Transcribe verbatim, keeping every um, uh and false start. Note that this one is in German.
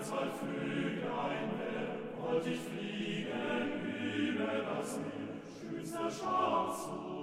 Himmelsall Vöglein wär, wollt ich fliegen über das Meer, schönster Schaf zu